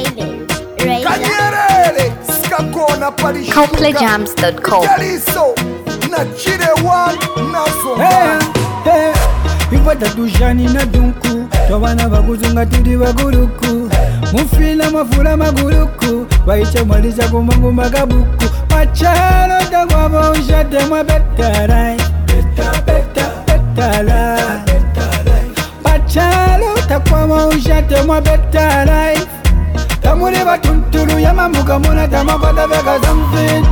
Silent Razor. Kanyerere skakona palishuka ColdPlayJams.com. Jaliso na chile one naso Bigwata tushani na dunku Tobana bakuzunga tuli baguruku Mufila mafula maguruku Waicha mwalisha kumangu magabuku Machalo dagwabo ushate mwa betarai Betala Machalo takwama ushate mwa betarai Tamuri batuntulu ya mamuka muna tamakota veka something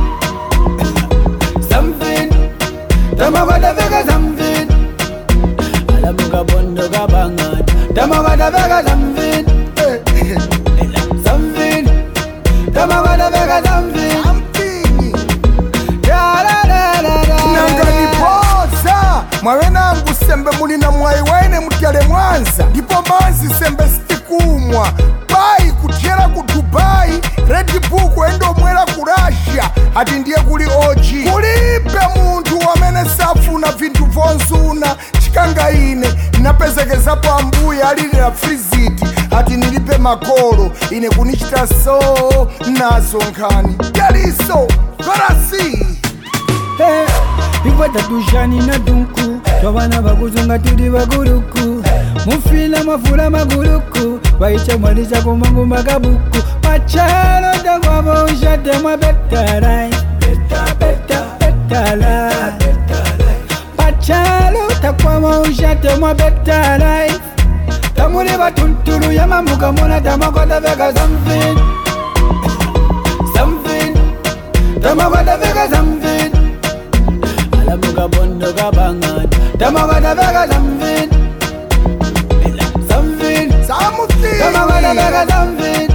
Tamakota veka something Alamuka bondo kabangan Tamakota veka something Something Tamakota veka something Ampini Nanganipoza Mwawenangu sembe mulina mwaiwaine mutyale Mwanza Ndipo manzi sembe stikumwa Bai kutyera ku Dubai Red Bull endo mwela ku Russia Ati ndiye kuli oji Kulipe muntu wamene safuna vintu vonzuna Chikanga ine napezekeza pa mbuya alilira friziti Ati nilipe makolo ine kunichita so nazo nkani Jaliso Korasi Bigwata tushani na dunku Tobana bakuzunga tuli baguruku Mufila mafula maguruku Waicha mwalisha kumangu magabuku Machalo dagwabo ushate mwa betarai Betala Machalo takwama ushate mwa betarai Tamuri batuntulu ya mamuka muna tamakota veka something Tamakota veka something Alamuka bondo kabangan Tamakota veka something Tamakota veka something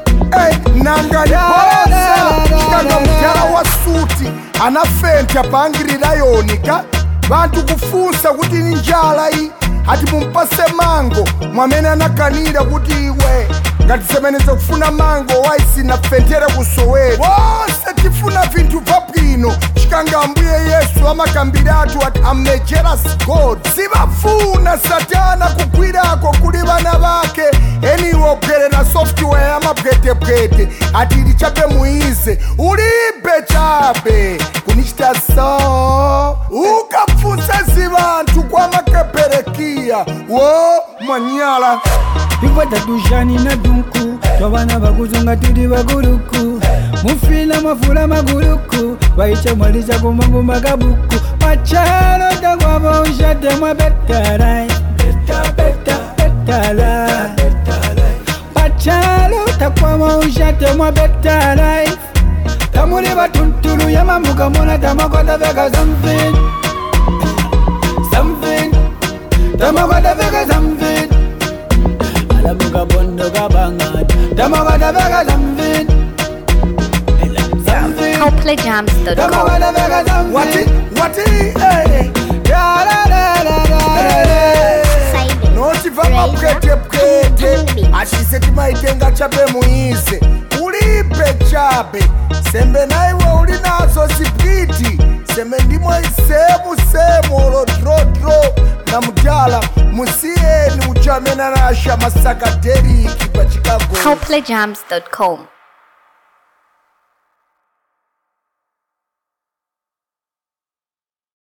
Nangalipoza Chikanga mtala wa suti Anafenta pangirira yonika Bantu kufunsa kuti ninjala hii Hati mumpase mango Mwamene anakanira kuti iwe Ngati semeneza kufuna mango Waisi na fentere kusoweti Wose tifuna vintu vapwino Chikanga mbuye Yesu amakambiratu ati I'm jealous God Sibafuna satana kukwirako kuli bana bake Eniwo pere na software amapwete Ati lichape muize Ulibe chape Kunichita so Ukafunse zibantu kwa makeperekia Wo manyala Bigwata tushani na dunku Tobana bakuzunga tuli baguruku Mufila mafula maguruku Waicha mwalisha kumangu magabuku Machalo dagwabo ushate mwa betarai Betala Machalo takwama ushate mwa betarai Tamuri batuntulu ya mamuka muna tamakota veka something Tamakota veka something Alamuka bondo kabangan Tamakota veka something ColdPlayJams.com. Tamakota veka something Wati Silent Notiva Razor. mapwete Achise timaitenga chape muize Ulipe chape Sembe naiwe ulinazo zipiti Sembe ndimo semu olo dro Na mjala musieni uchamena nasha masaka deriki pa Chicago ColdPlayJams.com.